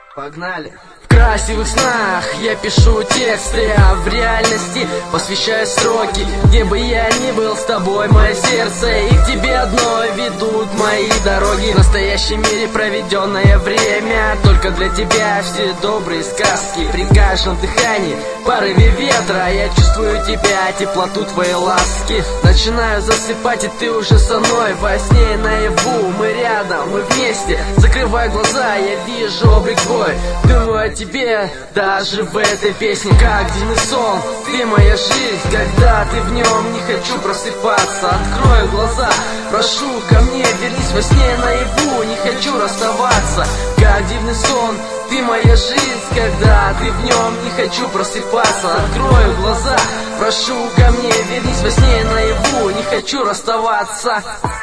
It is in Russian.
Погнали! В красивых снах я пишу тексты, а в реальности посвящаю строки. Где бы я ни был с тобой, мое сердце, и к тебе одной ведут мои дороги. В настоящем мире проведенное время только для тебя все добрые сказки. При каждом дыхании, порыве ветра я чувствую тебя, теплоту твоей ласки. Начинаю засыпать, и ты уже со мной во сне и наяву. Мы рядом, мы вместе. Закрываю глаза, я вижу облик твой. Думаю о тебе даже в этой песне, как дневной сон. Ты моя жизнь, когда ты в нем, не хочу просыпаться. Открою глаза, прошу ко мне, вернись во сне и наяву. Не хочу расставаться, как дневный сон. Ты моя жизнь, когда ты в нем, не хочу просыпаться. Открою глаза, прошу ко мне, вернись во сне и наяву. Не хочу расставаться.